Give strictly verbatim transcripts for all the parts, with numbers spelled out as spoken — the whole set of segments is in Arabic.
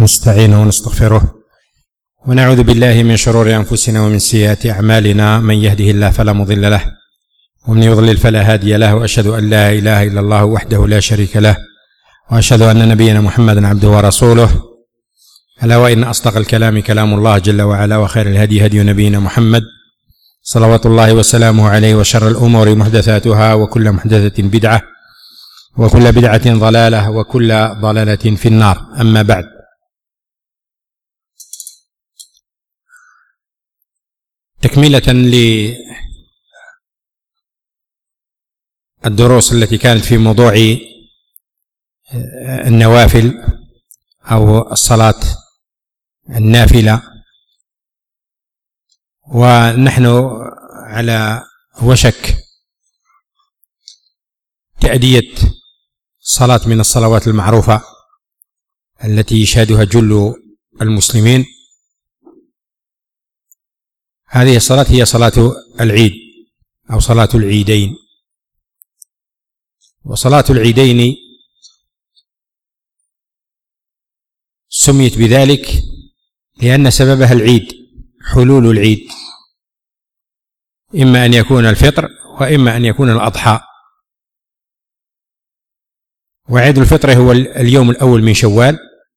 ونستعينه ونستغفره ونعوذ بالله من شرور أنفسنا ومن سيئات أعمالنا، من يهده الله فلا مضل له ومن يضلل فلا هادي له، وأشهد أن لا إله إلا الله وحده لا شريك له، وأشهد أن نبينا محمدا عبده ورسوله. ألا وإن أصدق الكلام كلام الله جل وعلا، وخير الهدي هدي نبينا محمد صلوات الله وسلامه عليه، وشر الأمور محدثاتها، وكل محدثة بدعة، وكل بدعة ضلالة، وكل ضلالة في النار. أما بعد، تكملة للدروس التي كانت في موضوع النوافل أو الصلاة النافلة، ونحن على وشك تأدية صلاة من الصلوات المعروفة التي يشهدها جل المسلمين. هذه الصلاة هي صلاة العيد أو صلاة العيدين. وصلاة العيدين سميت بذلك لأن سببها العيد، حلول العيد، إما أن يكون الفطر وإما أن يكون الأضحى. وعيد الفطر هو اليوم الأول من شوال،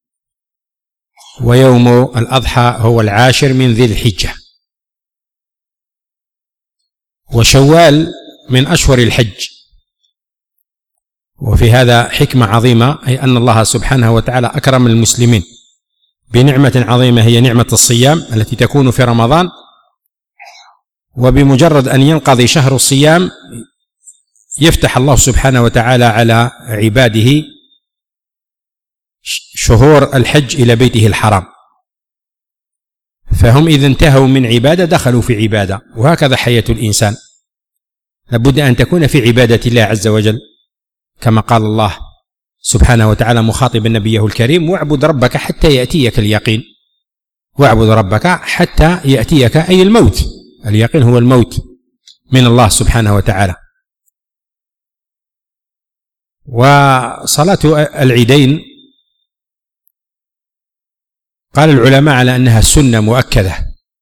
ويوم الأضحى هو العاشر من ذي الحجة. وشوال من أشهر الحج، وفي هذا حكمة عظيمة، أي أن الله سبحانه وتعالى أكرم المسلمين بنعمة عظيمة، هي نعمة الصيام التي تكون في رمضان. وبمجرد أن ينقضي شهر الصيام يفتح الله سبحانه وتعالى على عباده شهور الحج إلى بيته الحرام، فهم إذا انتهوا من عبادة دخلوا في عبادة. وهكذا حياة الإنسان، لابد أن تكون في عبادة الله عز وجل، كما قال الله سبحانه وتعالى مخاطبا نبيه الكريم: واعبد ربك حتى يأتيك اليقين. واعبد ربك حتى يأتيك، أي الموت. اليقين هو الموت من الله سبحانه وتعالى. وصلاة العيدين قال العلماء على أنها سنة مؤكدة،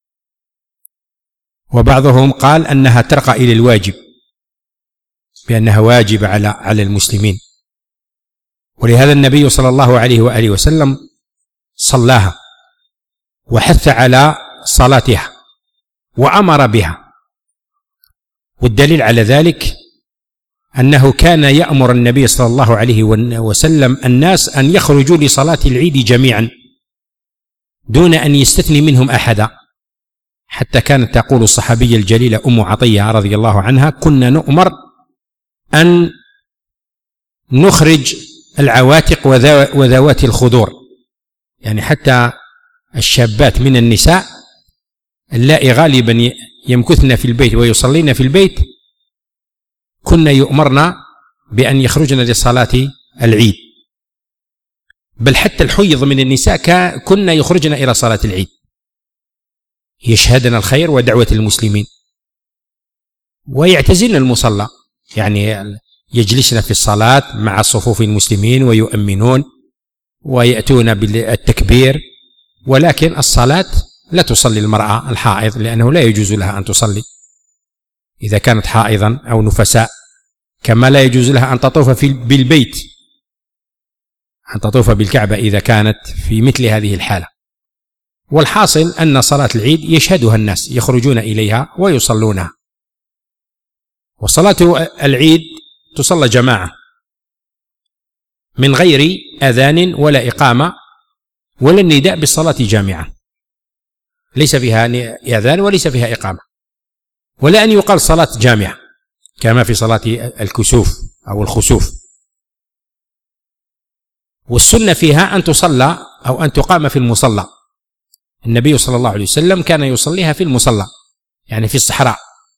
وبعضهم قال أنها ترقى إلى الواجب، بأنها واجب على على المسلمين. ولهذا النبي صلى الله عليه وآله وسلم صلاها وحث على صلاتها وأمر بها. والدليل على ذلك أنه كان يأمر النبي صلى الله عليه وسلم الناس أن يخرجوا لصلاة العيد جميعا دون أن يستثني منهم أحدا، حتى كانت تقول الصحابية الجليلة أم عطية رضي الله عنها: كنا نؤمر أن نخرج العواتق وذوات الخدور، يعني حتى الشابات من النساء اللائي غالبا يمكثن في البيت ويصلين في البيت، كنا يؤمرنا بأن يخرجن لصلاة العيد. بل حتى الحيض من النساء كنا يخرجن إلى صلاة العيد، يشهدن الخير ودعوة المسلمين، ويعتزلن المصلى، يعني يجلسن في الصلاة مع صفوف المسلمين ويؤمنون ويأتون بالتكبير. ولكن الصلاة لا تصلي المرأة الحائض، لأنه لا يجوز لها أن تصلي إذا كانت حائضا أو نفساء، كما لا يجوز لها أن تطوف في بالبيت، أن تطوف بالكعبة إذا كانت في مثل هذه الحالة. والحاصل أن صلاة العيد يشهدها الناس، يخرجون إليها ويصلونها. وصلاة العيد تصلى جماعة من غير أذان ولا إقامة ولا النداء بالصلاة جامعة، ليس فيها أذان وليس فيها إقامة، ولا أن يقال صلاة جامعة كما في صلاة الكسوف أو الخسوف. والسنة فيها أن تصلى أو أن تقام في المصلى. النبي صلى الله عليه وسلم كان يصليها في المصلى، يعني في الصحراء.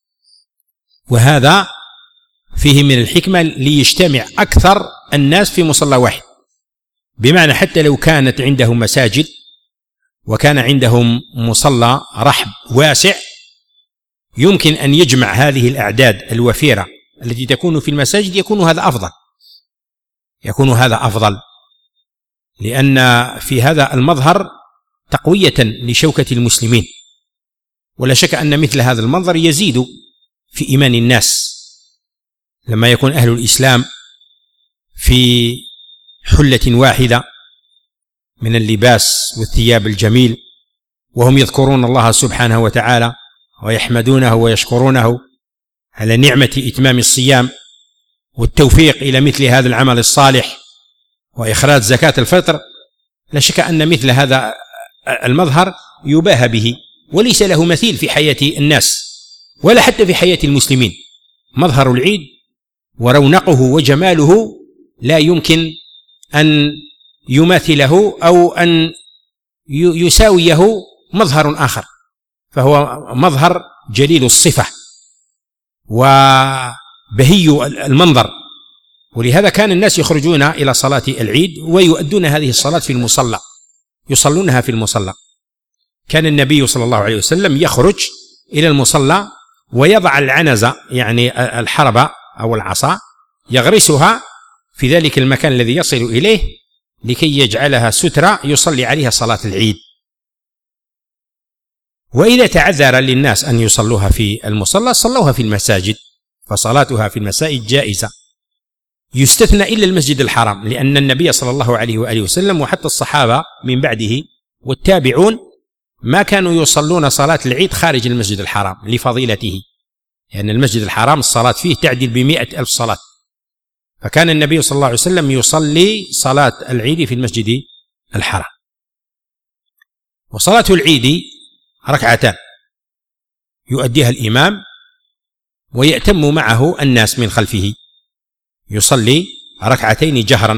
وهذا فيه من الحكمة ليجتمع أكثر الناس في مصلى واحد، بمعنى حتى لو كانت عندهم مساجد وكان عندهم مصلى رحب واسع، يمكن أن يجمع هذه الأعداد الوفيرة التي تكون في المساجد، يكون هذا أفضل، يكون هذا أفضل لأن في هذا المظهر تقوية لشوكة المسلمين، ولا شك أن مثل هذا المنظر يزيد في إيمان الناس لما يكون أهل الإسلام في حلة واحدة من اللباس والثياب الجميل، وهم يذكرون الله سبحانه وتعالى ويحمدونه ويشكرونه على نعمة إتمام الصيام والتوفيق إلى مثل هذا العمل الصالح وإخراج زكاة الفطر. لا شك أن مثل هذا المظهر يباهى به وليس له مثيل في حياة الناس ولا حتى في حياة المسلمين. مظهر العيد ورونقه وجماله لا يمكن أن يماثله أو أن يساويه مظهر آخر، فهو مظهر جليل الصفة وبهي المنظر. ولهذا كان الناس يخرجون إلى صلاة العيد ويؤدون هذه الصلاة في المصلى، يصلونها في المصلى. كان النبي صلى الله عليه وسلم يخرج إلى المصلى ويضع العنزة يعني الحربة أو العصا يغرسها في ذلك المكان الذي يصل إليه لكي يجعلها سترة يصلي عليها صلاة العيد. وإذا تعذر للناس أن يصلوها في المصلى صلوها في المساجد، فصلاتها في المساجد جائزة، يستثنى إلا المسجد الحرام، لأن النبي صلى الله عليه وآله وسلم وحتى الصحابة من بعده والتابعون ما كانوا يصلون صلاة العيد خارج المسجد الحرام لفضيلته، لأن يعني المسجد الحرام الصلاة فيه تعدل بمئة ألف صلاة، فكان النبي صلى الله عليه وسلم يصلي صلاة العيد في المسجد الحرام. وصلاة العيد ركعتان يؤديها الإمام ويأتم معه الناس من خلفه، يصلي ركعتين جهرا،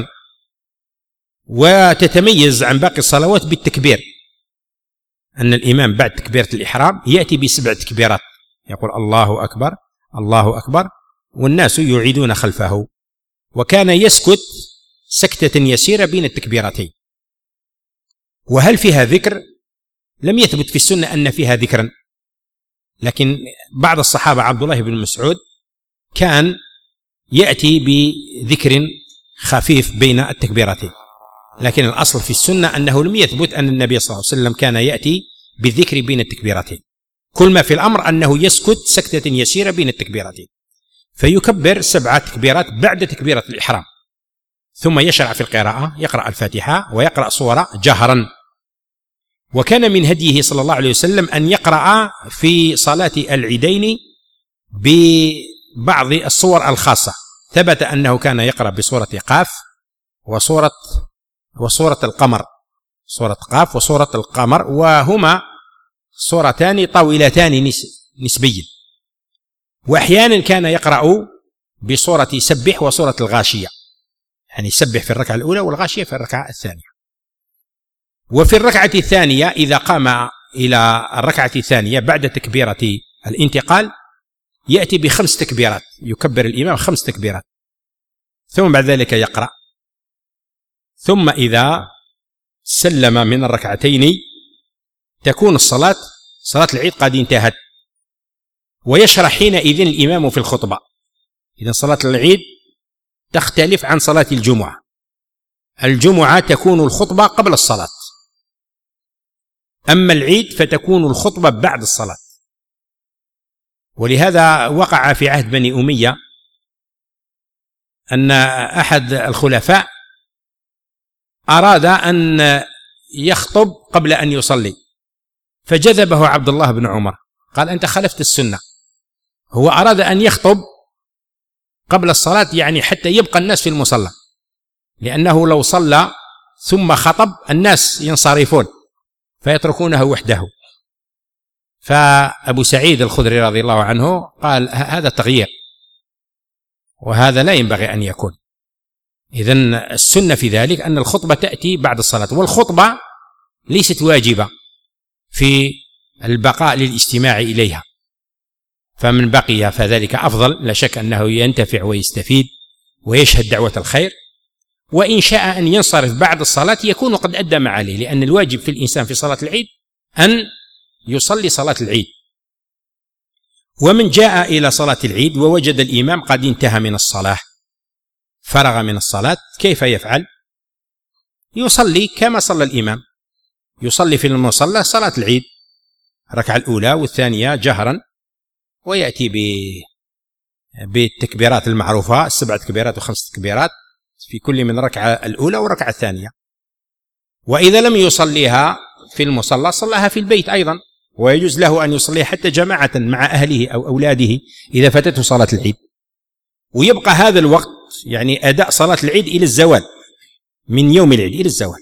وتتميز عن باقي الصلوات بالتكبير، أن الإمام بعد تكبيرة الإحرام يأتي بسبع تكبيرات، يقول الله أكبر الله أكبر، والناس يعيدون خلفه، وكان يسكت سكتة يسيرة بين التكبيرتين. وهل فيها ذكر؟ لم يثبت في السنة أن فيها ذكرا، لكن بعض الصحابة عبد الله بن مسعود كان يأتي بذكر خفيف بين التكبيرتين، لكن الأصل في السنة أنه لم يثبت أن النبي صلى الله عليه وسلم كان يأتي بالذكر بين التكبيرتين، كل ما في الأمر أنه يسكت سكتة يسيرة بين التكبيرتين، فيكبر سبعة تكبيرات بعد تكبيرة الإحرام، ثم يشرع في القراءة، يقرأ الفاتحة ويقرأ سورة جهرا. وكان من هديه صلى الله عليه وسلم أن يقرأ في صلاة العيدين ببعض الصور الخاصة، ثبت أنه كان يقرأ بصورة قاف وصورة وصورة القمر، صورة قاف وصورة القمر، وهما صورتان طويلتان نسبيا. وأحيانا كان يقرأ بصورة سبح وصورة الغاشية، يعني سبح في الركعة الأولى والغاشية في الركعة الثانية. وفي الركعة الثانية إذا قام إلى الركعة الثانية بعد تكبيرة الانتقال يأتي بخمس تكبيرات، يكبر الإمام خمس تكبيرات، ثم بعد ذلك يقرأ، ثم إذا سلم من الركعتين تكون الصلاة صلاة العيد قد انتهت، ويشرح حينئذ الإمام في الخطبة. إذن صلاة العيد تختلف عن صلاة الجمعة، الجمعة تكون الخطبة قبل الصلاة، أما العيد فتكون الخطبة بعد الصلاة. ولهذا وقع في عهد بني أمية أن أحد الخلفاء أراد أن يخطب قبل أن يصلي، فجذبه عبد الله بن عمر، قال أنت خالفت السنة، هو أراد أن يخطب قبل الصلاة يعني حتى يبقى الناس في المصلى، لأنه لو صلى ثم خطب الناس ينصرفون فيتركونه وحده. فأبو سعيد الخدري رضي الله عنه قال هذا تغيير وهذا لا ينبغي أن يكون. إذن السنة في ذلك أن الخطبة تأتي بعد الصلاة، والخطبة ليست واجبة في البقاء للاستماع إليها، فمن بقي فذلك أفضل، لا شك أنه ينتفع ويستفيد ويشهد دعوة الخير، وإن شاء أن ينصرف بعد الصلاة يكون قد أدى ما عليه، لأن الواجب في الإنسان في صلاة العيد أن يصلي صلاة العيد. ومن جاء إلى صلاة العيد ووجد الإمام قد انتهى من الصلاة، فرغ من الصلاة، كيف يفعل؟ يصلي كما صلى الإمام، يصلي في المصلى صلاة العيد الركعة الأولى والثانية جهرا، ويأتي بالتكبيرات المعروفة السبع تكبيرات وخمس تكبيرات في كل من ركعة الأولى والركعة الثانية. وإذا لم يصليها في المصلى صلىها في البيت أيضا، ويجوز له أن يصلي حتى جماعة مع أهله أو أولاده إذا فاتته صلاة العيد. ويبقى هذا الوقت يعني أداء صلاة العيد إلى الزوال، من يوم العيد إلى الزوال،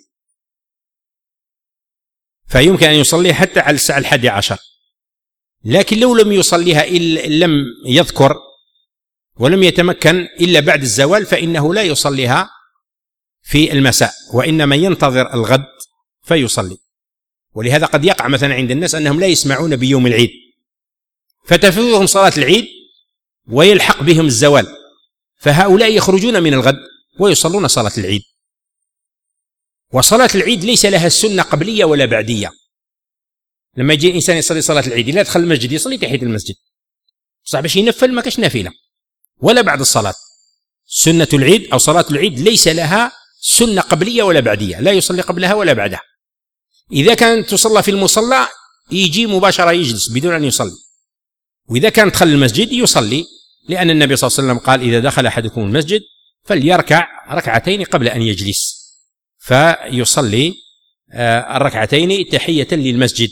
فيمكن أن يصلي حتى على الساعة الحادية عشر. لكن لو لم يصليها إلا لم يذكر ولم يتمكن إلا بعد الزوال فإنه لا يصليها في المساء، وإنما ينتظر الغد فيصلي. ولهذا قد يقع مثلا عند الناس أنهم لا يسمعون بيوم العيد فتفوتهم صلاة العيد ويلحق بهم الزوال، فهؤلاء يخرجون من الغد ويصلون صلاة العيد. وصلاة العيد ليس لها السنة قبلية ولا بعدية. لما يجي الإنسان يصلي صلاة العيد لا يدخل المسجد يصلي تحية المسجد، صح باش ينفل ما كاش نافلة ولا بعد الصلاة. سنة العيد أو صلاة العيد ليس لها سنة قبلية ولا بعدية، لا يصلي قبلها ولا بعدها. إذا كانت تصلى في المصلى يجي مباشرة يجلس بدون أن يصلي، وإذا كان دخل المسجد يصلي، لأن النبي صلى الله عليه وسلم قال إذا دخل أحدكم المسجد فليركع ركعتين قبل أن يجلس، فيصلي الركعتين تحية للمسجد.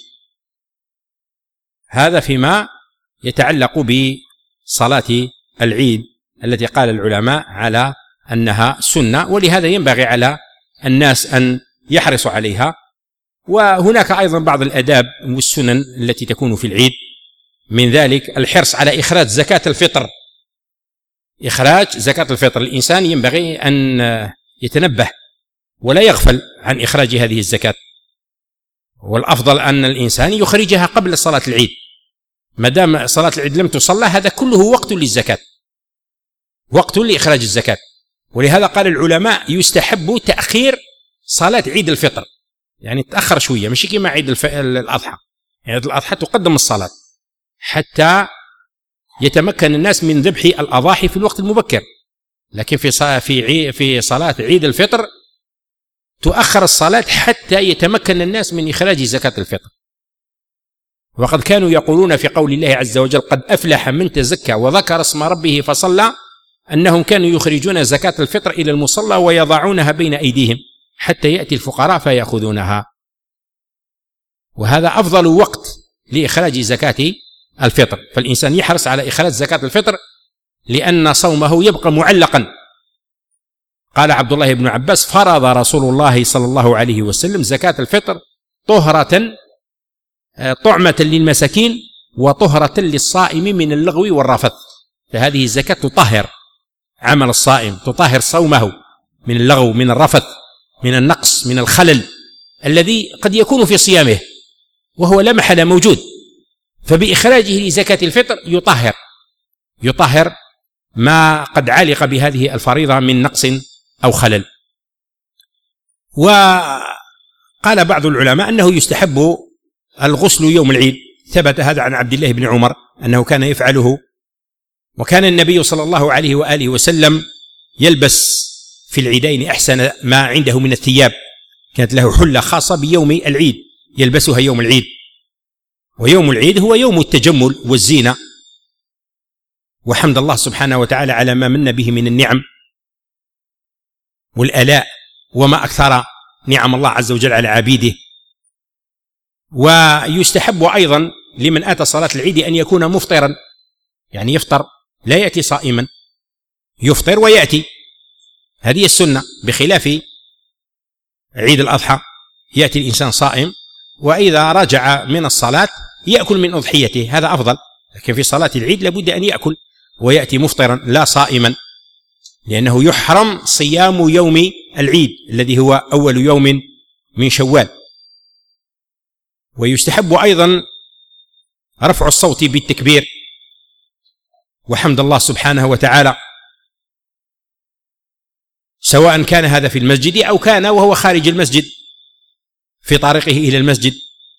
هذا فيما يتعلق بصلاة العيد التي قال العلماء على أنها سنة، ولهذا ينبغي على الناس أن يحرصوا عليها. وهناك أيضا بعض الآداب والسنن التي تكون في العيد، من ذلك الحرص على إخراج زكاة الفطر. إخراج زكاة الفطر الإنسان ينبغي أن يتنبه ولا يغفل عن إخراج هذه الزكاة، والأفضل أن الإنسان يخرجها قبل صلاة العيد، ما دام صلاة العيد لم تصلى هذا كله وقت للزكاة، وقت لإخراج الزكاة. ولهذا قال العلماء يستحب تأخير صلاة عيد الفطر، يعني تأخر شوية، مش كما عيد الف... الأضحى. يعني عيد الأضحى تقدم الصلاة حتى يتمكن الناس من ذبح الأضاحي في الوقت المبكر، لكن في صلاة في عي... في صلاة عيد الفطر تؤخر الصلاة حتى يتمكن الناس من إخراج زكاة الفطر. وقد كانوا يقولون في قول الله عز وجل قد أفلح من تزكى وذكر اسم ربه فصلى، أنهم كانوا يخرجون زكاة الفطر إلى المصلى ويضعونها بين أيديهم حتى يأتي الفقراء فيأخذونها. وهذا أفضل وقت لإخراج زكاة الفطر، فالإنسان يحرص على إخراج زكاة الفطر لأن صومه يبقى معلقا. قال عبد الله بن عباس فرض رسول الله صلى الله عليه وسلم زكاة الفطر طهرة طعمة للمساكين وطهرة للصائم من اللغو والرفث. فهذه الزكاة تطهر عمل الصائم، تطهر صومه من اللغو، من الرفث، من النقص، من الخلل الذي قد يكون في صيامه وهو لا محالة موجود. فبإخراجه لزكاة الفطر يطهر يطهر ما قد علق بهذه الفريضة من نقص أو خلل. وقال بعض العلماء أنه يستحب الغسل يوم العيد، ثبت هذا عن عبد الله بن عمر أنه كان يفعله. وكان النبي صلى الله عليه وآله وسلم يلبس في العيدين أحسن ما عنده من الثياب، كانت له حلة خاصة بيوم العيد يلبسها يوم العيد، ويوم العيد هو يوم التجمل والزينة وحمد الله سبحانه وتعالى على ما من به من النعم والآلاء، وما أكثر نعم الله عز وجل على عبيده. ويستحب أيضا لمن أتى صلاة العيد أن يكون مفطرا، يعني يفطر لا يأتي صائما، يفطر ويأتي، هذه السنة، بخلاف عيد الأضحى يأتي الإنسان صائم وإذا رجع من الصلاة يأكل من أضحيته، هذا أفضل. لكن في صلاة العيد لابد أن يأكل ويأتي مفطرا لا صائما، لأنه يحرم صيام يوم العيد الذي هو أول يوم من شوال. ويستحب أيضا رفع الصوت بالتكبير وحمد الله سبحانه وتعالى، سواء كان هذا في المسجد أو كان وهو خارج المسجد في طريقه إلى المسجد.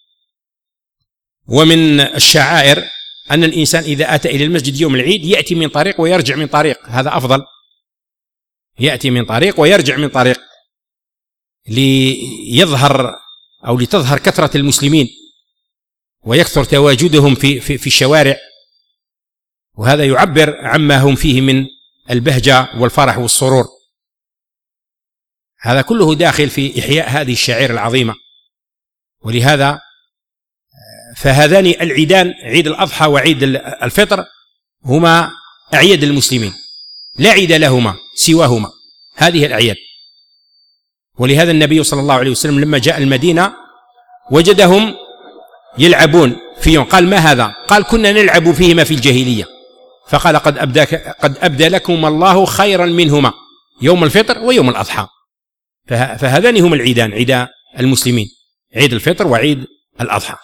ومن الشعائر أن الإنسان إذا أتى إلى المسجد يوم العيد يأتي من طريق ويرجع من طريق، هذا أفضل، يأتي من طريق ويرجع من طريق، ليظهر أو لتظهر كثرة المسلمين ويكثر تواجدهم في, في, في الشوارع، وهذا يعبر عما هم فيه من البهجة والفرح والسرور. هذا كله داخل في إحياء هذه الشعائر العظيمة. ولهذا فهذان العيدان، عيد الأضحى وعيد الفطر، هما أعياد المسلمين، لا عيد لهما سواهما، هذه الأعياد. ولهذا النبي صلى الله عليه وسلم لما جاء المدينة وجدهم يلعبون في يوم، قال: ما هذا؟ قال: كنا نلعب فيهما في الجاهلية. فقال: قد أبداك قد أبدى لكم الله خيرا منهما، يوم الفطر ويوم الأضحى. فهذان هما العيدان، عيد المسلمين، عيد الفطر وعيد الأضحى.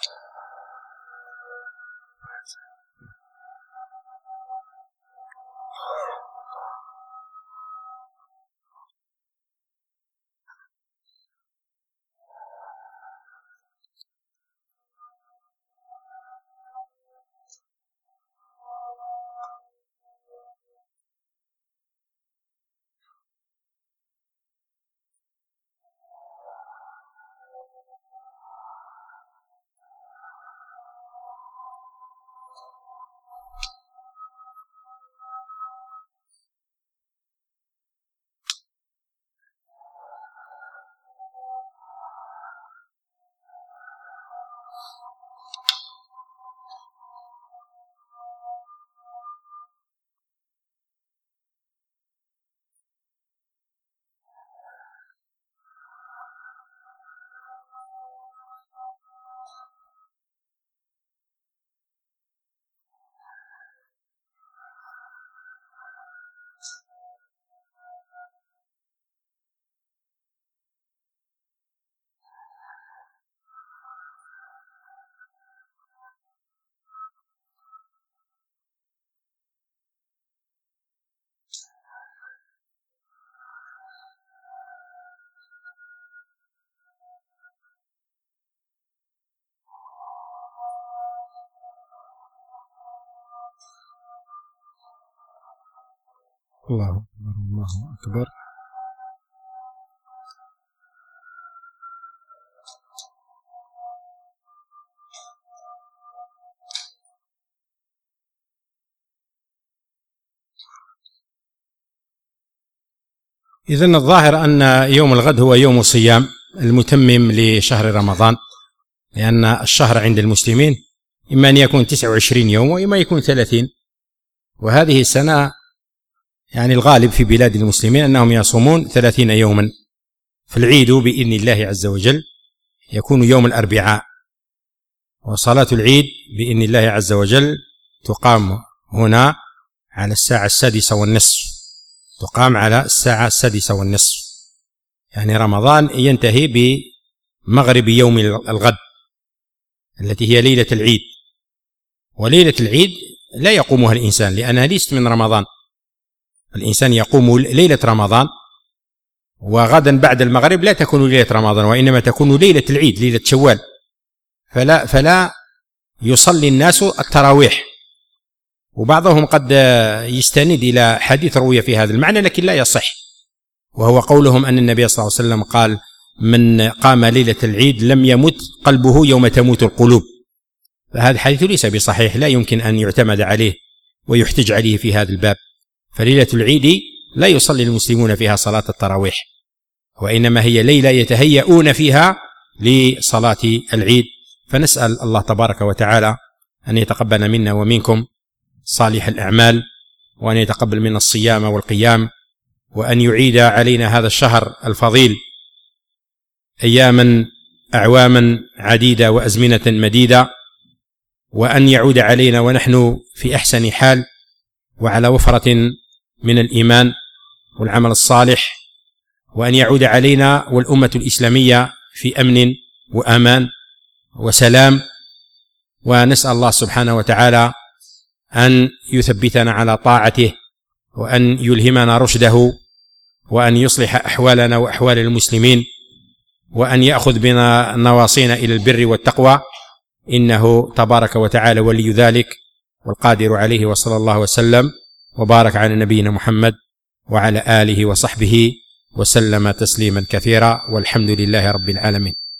الله أكبر، الله أكبر. إذن الظاهر أن يوم الغد هو يوم صيام المتمم لشهر رمضان، لأن الشهر عند المسلمين إما أن يكون تسعة وعشرين يوم وإما يكون ثلاثين، وهذه السنة يعني الغالب في بلاد المسلمين أنهم يصومون ثلاثين يوما. فالعيد بإذن الله عز وجل يكون يوم الأربعاء، وصلاة العيد بإذن الله عز وجل تقام هنا على الساعة السادسة والنصف، تقام على الساعة السادسة والنصف، يعني رمضان ينتهي بمغرب يوم الغد التي هي ليلة العيد. وليلة العيد لا يقومها الإنسان لأنها ليست من رمضان، الإنسان يقوم ليلة رمضان، وغدا بعد المغرب لا تكون ليلة رمضان وإنما تكون ليلة العيد، ليلة شوال، فلا, فلا يصلي الناس التراويح. وبعضهم قد يستند إلى حديث روي في هذا المعنى لكن لا يصح، وهو قولهم أن النبي صلى الله عليه وسلم قال: من قام ليلة العيد لم يمت قلبه يوم تموت القلوب. فهذا الحديث ليس بصحيح، لا يمكن أن يعتمد عليه ويحتج عليه في هذا الباب. فليلة العيد لا يصلي المسلمون فيها صلاة التراويح، وإنما هي ليلة يتهيئون فيها لصلاة العيد. فنسأل الله تبارك وتعالى أن يتقبل منا ومنكم صالح الأعمال، وأن يتقبل منا الصيام والقيام، وأن يعيد علينا هذا الشهر الفضيل أياما أعواما عديدة وأزمنة مديدة، وأن يعود علينا ونحن في أحسن حال وعلى وفرة من الإيمان والعمل الصالح، وأن يعود علينا والأمة الإسلامية في أمن وأمان وسلام. ونسأل الله سبحانه وتعالى أن يثبتنا على طاعته، وأن يلهمنا رشده، وأن يصلح أحوالنا وأحوال المسلمين، وأن يأخذ بنا نواصينا إلى البر والتقوى، إنه تبارك وتعالى ولي ذلك والقادر عليه. وصلى الله وسلم وبارك على نبينا محمد وعلى آله وصحبه وسلم تسليما كثيرا، والحمد لله رب العالمين.